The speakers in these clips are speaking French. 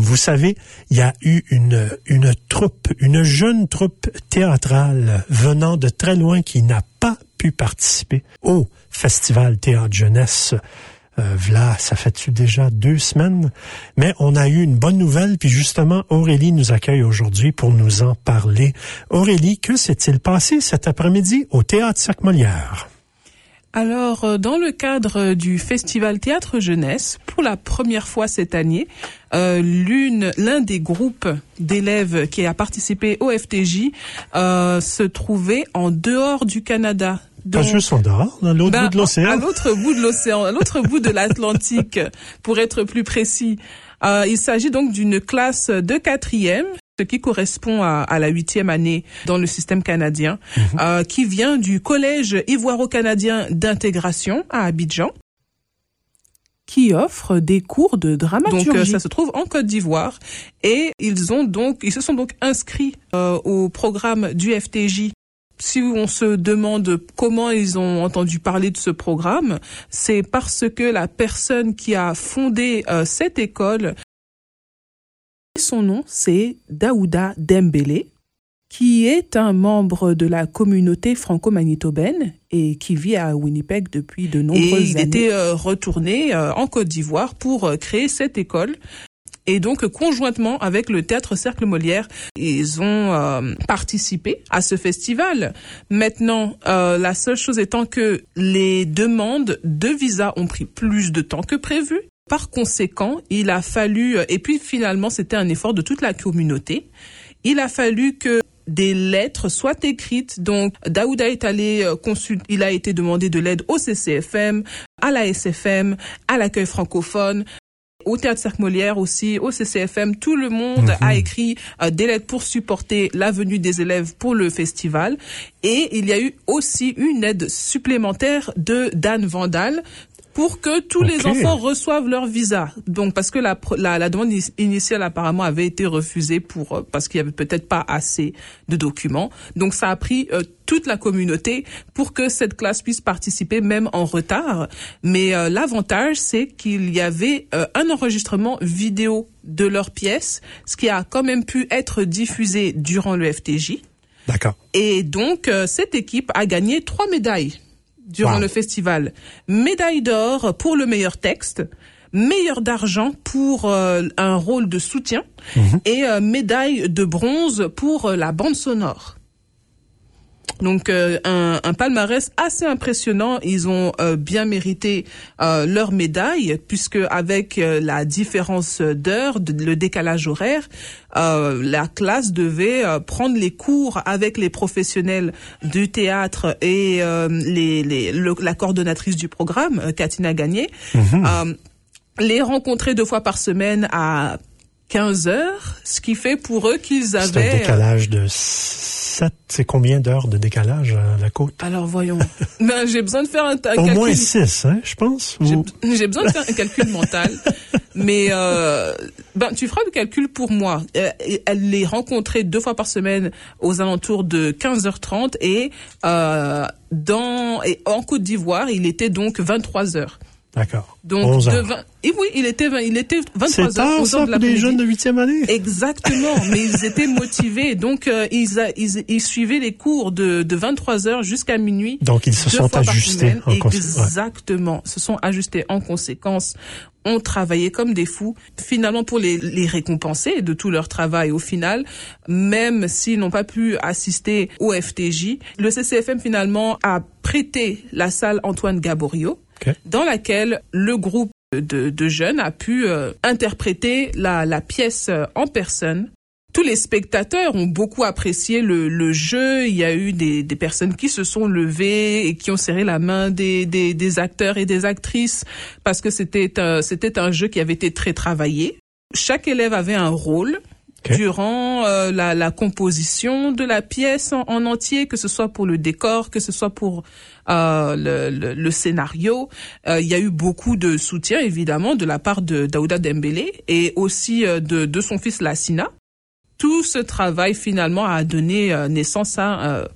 Vous savez, il y a eu une jeune troupe théâtrale venant de très loin qui n'a pas pu participer au Festival Théâtre Jeunesse. Ça fait-tu déjà 2 semaines? Mais on a eu une bonne nouvelle, puis justement, Aurélie nous accueille aujourd'hui pour nous en parler. Aurélie, que s'est-il passé cet après-midi au Théâtre Cirque Molière? Alors, dans le cadre du Festival Théâtre Jeunesse, pour la première fois cette année, l'un des groupes d'élèves qui a participé au FTJ se trouvait en dehors du Canada. Donc, pas juste en dehors, à l'autre bout de l'océan. À l'autre bout de l'océan, à l'autre bout de l'Atlantique, pour être plus précis. Il s'agit donc d'une classe de 4e, ce qui correspond à la 8e année dans le système canadien, qui vient du Collège ivoiro-canadien d'intégration à Abidjan, qui offre des cours de dramaturgie. Donc ça se trouve en Côte d'Ivoire et ils se sont donc inscrits au programme du FTJ. Si on se demande comment ils ont entendu parler de ce programme, c'est parce que la personne qui a fondé cette école, son nom c'est Daouda Dembélé, qui est un membre de la communauté franco-manitobaine et qui vit à Winnipeg depuis de nombreuses années. Et il était retourné en Côte d'Ivoire pour créer cette école. Et donc, conjointement avec le Théâtre Cercle Molière, ils ont participé à ce festival. Maintenant, la seule chose étant que les demandes de visa ont pris plus de temps que prévu. Par conséquent, il a fallu, et puis finalement, c'était un effort de toute la communauté, il a fallu que des lettres soient écrites. Donc, Daouda est allé il a été demandé de l'aide au CCFM, à la SFM, à l'accueil francophone, au Théâtre Cercle Molière aussi, au CCFM, tout le monde a écrit des lettres pour supporter la venue des élèves pour le festival. Et il y a eu aussi une aide supplémentaire de Dan Vandal pour que tous les enfants reçoivent leur visa. Donc, parce que la demande initiale apparemment avait été refusée parce qu'il y avait peut-être pas assez de documents. Donc, ça a pris toute la communauté pour que cette classe puisse participer, même en retard. Mais l'avantage, c'est qu'il y avait un enregistrement vidéo de leurs pièces, ce qui a quand même pu être diffusé durant le FTJ. D'accord. Et donc, cette équipe a gagné 3 médailles durant le festival. Médaille d'or pour le meilleur texte, médaille d'argent pour un rôle de soutien et médaille de bronze pour la bande sonore. Donc un palmarès assez impressionnant. Ils ont bien mérité leur médaille, puisque avec la différence d'heure, le décalage horaire, la classe devait prendre les cours avec les professionnels du théâtre et la coordonnatrice du programme, Katina Gagné, les rencontrer 2 fois par semaine à 15 heures, ce qui fait pour eux qu'ils avaient... C'est un décalage de 7, c'est combien d'heures de décalage à la côte? Alors voyons. J'ai besoin de faire un calcul. Au moins 6, hein, je pense. J'ai besoin de faire un calcul mental. Mais tu feras le calcul pour moi. Elle les rencontrait 2 fois par semaine aux alentours de 15h30 et en Côte d'Ivoire, il était donc 23 heures. D'accord. Donc 11 heures. Et oui, il était 23 c'est tard, heures. C'est tard, ça, pour des jeunes de 8e année. Exactement, mais ils étaient motivés. Donc, ils suivaient les cours de 23 heures jusqu'à minuit. Donc, ils se sont ajustés en conséquence. Exactement, se sont ajustés en conséquence. Ont travaillé comme des fous, finalement pour les récompenser de tout leur travail au final, même s'ils n'ont pas pu assister au FTJ. Le CCFM finalement a prêté la salle Antoine Gaborio, dans laquelle le groupe de jeunes a pu interpréter la pièce en personne. Tous les spectateurs ont beaucoup apprécié le jeu. Il y a eu des personnes qui se sont levées et qui ont serré la main des acteurs et des actrices parce que c'était un jeu qui avait été très travaillé. Chaque élève avait un rôle durant la composition de la pièce en entier, que ce soit pour le décor, que ce soit pour le scénario. Il y a eu beaucoup de soutien évidemment de la part de Daouda Dembélé et aussi de son fils Lassina. Tout ce travail finalement a donné naissance à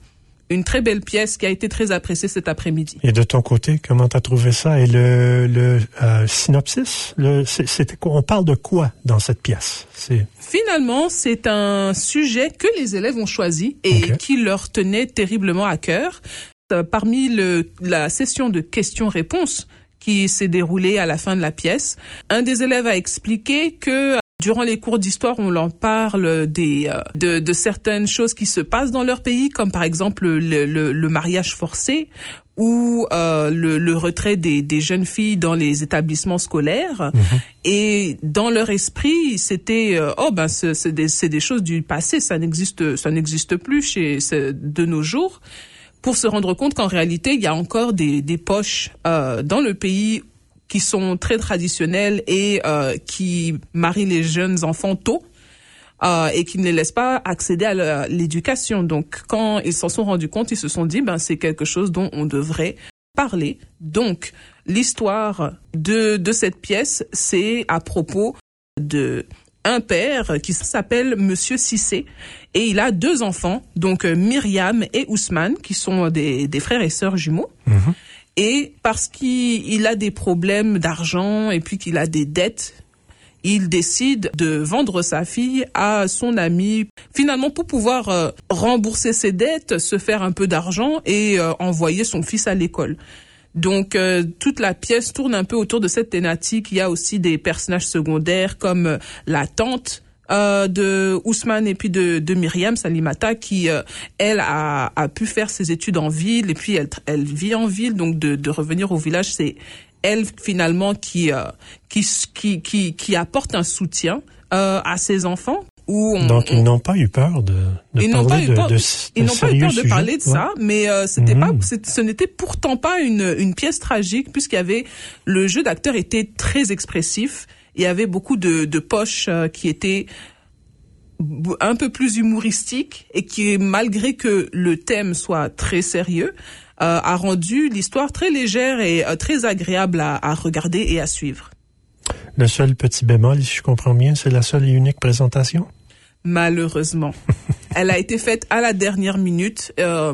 Une très belle pièce qui a été très appréciée cet après-midi. Et de ton côté, comment t'as trouvé ça? Et le synopsis, c'était quoi? On parle de quoi dans cette pièce? Finalement, c'est un sujet que les élèves ont choisi et qui leur tenait terriblement à cœur. Parmi la session de questions-réponses qui s'est déroulée à la fin de la pièce, un des élèves a expliqué que durant les cours d'histoire, on leur parle de certaines choses qui se passent dans leur pays, comme par exemple le mariage forcé ou le retrait des jeunes filles dans les établissements scolaires. Et dans leur esprit, c'était c'est des choses du passé, ça n'existe plus de nos jours. Pour se rendre compte qu'en réalité, il y a encore des poches dans le pays qui sont très traditionnelles et qui marient les jeunes enfants tôt et qui ne les laissent pas accéder à l'éducation. Donc, quand ils s'en sont rendus compte, ils se sont dit, c'est quelque chose dont on devrait parler. Donc, l'histoire de cette pièce, c'est à propos de un père qui s'appelle Monsieur Cissé et il a 2 enfants, donc Myriam et Ousmane, qui sont des frères et sœurs jumeaux. Et parce qu'il a des problèmes d'argent et puis qu'il a des dettes, il décide de vendre sa fille à son ami, finalement pour pouvoir rembourser ses dettes, se faire un peu d'argent et envoyer son fils à l'école. Donc toute la pièce tourne un peu autour de cette thématique. Il y a aussi des personnages secondaires comme la tante de Ousmane et puis de Myriam Salimata qui elle a pu faire ses études en ville et puis elle vit en ville, donc de revenir au village, c'est elle finalement qui apporte un soutien à ses enfants. Donc ils n'ont pas eu peur de parler de parler de ça, mais ce n'était pourtant pas une pièce tragique puisqu'il y avait le jeu d'acteur était très expressif. Il y avait beaucoup de poches qui étaient un peu plus humoristiques et qui, malgré que le thème soit très sérieux, a rendu l'histoire très légère et très agréable à regarder et à suivre. Le seul petit bémol, si je comprends bien, c'est la seule et unique présentation? Malheureusement. Elle a été faite à la dernière minute.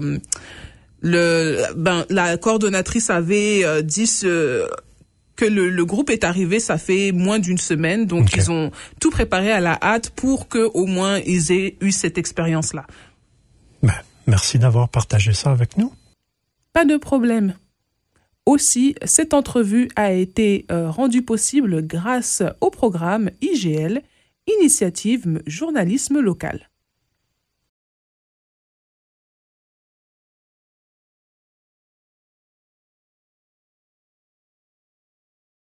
La coordonnatrice avait dit que le groupe est arrivé, ça fait moins d'une semaine, donc ils ont tout préparé à la hâte pour que au moins ils aient eu cette expérience-là. Merci d'avoir partagé ça avec nous. Pas de problème. Aussi, cette entrevue a été rendue possible grâce au programme IGL, Initiative Journalisme Local.